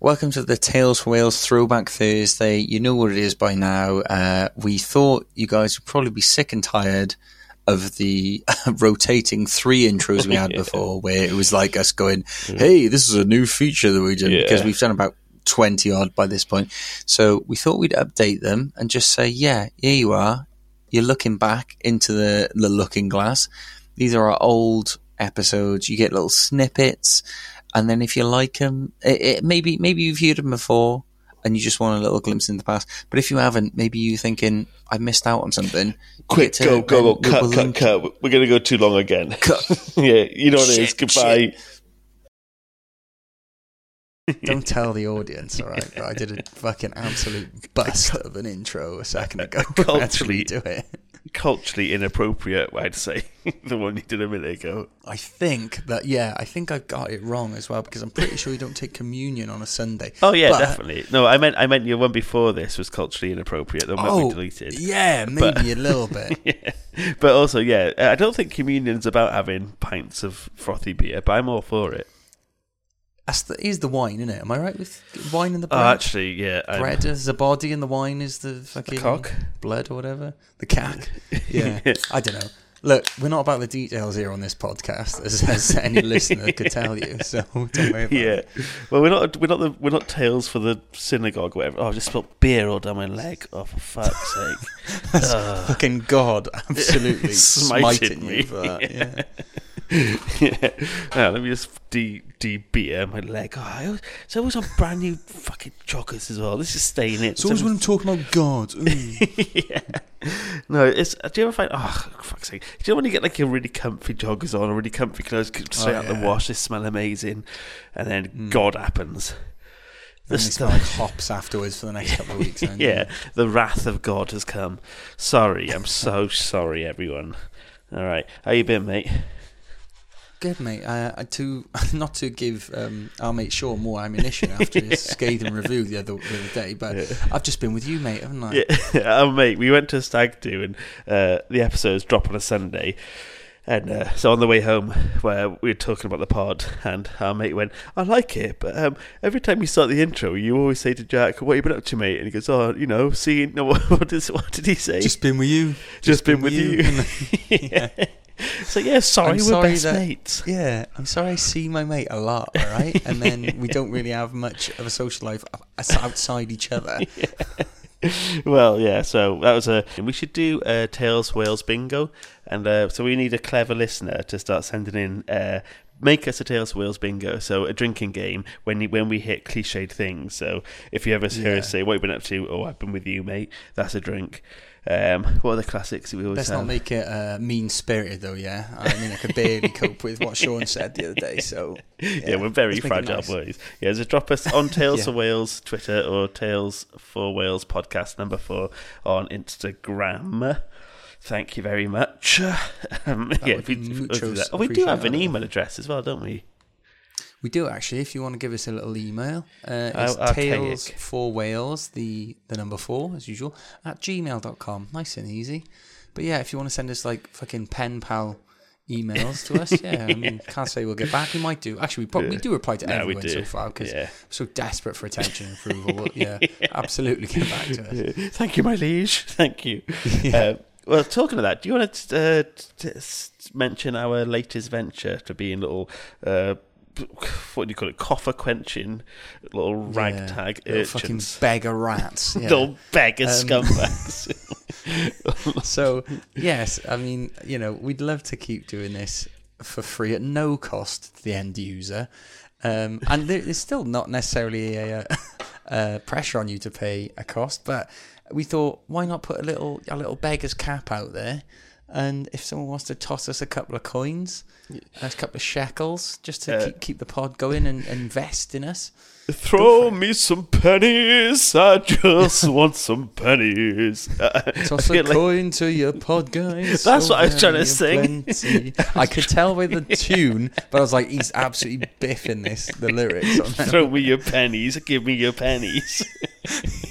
Welcome to the Tales for Wales Throwback Thursday. You know what it is by now. We thought you guys would probably be sick and tired of the rotating 3 intros we had before, where it was like us going, hey, this is a new feature that we did, because we've done about 20 odd by this point. So we thought we'd update them and just say, yeah, here you are. You're looking back into the looking glass. These are our old episodes. You get little snippets. And then if you like them, maybe you've heard them before and you just want a little glimpse in the past. But if you haven't, maybe you're thinking, I missed out on something. Quick, go, cut. We're going to go too long again. Cut. Yeah, you know what it is. Goodbye. Don't tell the audience, all right? I did a fucking absolute bust of an intro a second ago. Culturally do it. Culturally inappropriate, I'd say. The one you did a minute ago. I think I got it wrong as well, because I'm pretty sure you don't take communion on a Sunday. Oh yeah, definitely. No, I meant your one before this was culturally inappropriate. The one we deleted. Yeah, maybe a little bit. Yeah. But also, I don't think communion's about having pints of frothy beer, but I'm all for it. Is the wine, isn't it? Am I right with wine and the bread? Oh, actually, yeah. Bread is the body and the wine is the fucking... The cock? Blood or whatever. The cack. Yeah. I don't know. Look, we're not about the details here on this podcast, as any listener could tell you, so don't worry about it. Well, we're not tales for the synagogue or whatever. Oh, I just spilled beer all down my leg. Oh, for fuck's sake. That's fucking God absolutely smiting me you for that. Yeah. Let me just beer my leg. Oh, it's always on brand new fucking joggers as well. This is staying in. It's always when I'm talking about God. Yeah. No, do you ever find? Oh, fuck's sake! Do you know when you get like your really comfy joggers on, or really comfy clothes straight out the wash? They smell amazing, and then God happens. Then they smell like hops afterwards for the next couple of weeks. The wrath of God has come. Sorry, I'm so sorry, everyone. All right, how you been, mate? Good, mate. Not to give our mate Sean more ammunition after his scathing review the other day, but I've just been with you, mate, haven't I? Yeah, mate. We went to a stag do, and the episodes drop on a Sunday. And so on the way home, where we were talking about the pod, and our mate went, I like it, but every time you start the intro, you always say to Jack, what have you been up to, mate? And he goes, seeing... No, what did he say? Just been with you. Just been with you. Yeah. So sorry, we're best mates. Yeah, I'm sorry I see my mate a lot, all right? And then we don't really have much of a social life outside each other. Yeah. Well, yeah, so that was we should do a Tales Wales bingo, and so we need a clever listener to start sending in, make us a Tales Wales bingo, so a drinking game when we hit cliched things. So if you ever hear us say, what have you been up to? Oh, I've been with you, mate. That's a drink. What are the classics that we always have? Let's not make it mean-spirited, though, yeah? I mean, I could barely cope with what Sean said the other day, so... Yeah, we're very fragile boys. Yeah, so drop us on Tales for Wales Twitter, or Tales for Wales podcast number 4 on Instagram. Thank you very much. We do have an email address as well, don't we? We do, actually. If you want to give us a little email, it's Tales for Wales, the number 4, as usual, at gmail.com. Nice and easy. But yeah, if you want to send us like fucking pen pal emails to us, I mean, can't say we'll get back. We might do. Actually, we do reply to everyone so far, because we're so desperate for attention and approval. Absolutely get back to us. Thank you, my liege. Thank you. Well, talking of that, do you want to mention our latest venture to being little... what do you call it? Coffer quenching little ragtag urchins, fucking beggar rats, little beggar scumbags. So yes, I mean, we'd love to keep doing this for free at no cost to the end user, and there's still not necessarily a pressure on you to pay a cost, but we thought, why not put a little beggar's cap out there? And if someone wants to toss us a couple of coins, a couple of shekels, just to keep the pod going and invest in us. Throw me some pennies. I just want some pennies. Toss a coin to your pod, guys. That's what I was trying to sing. I could tell by the tune, but I was like, he's absolutely biffing the lyrics on that. Throw me your pennies. Give me your pennies.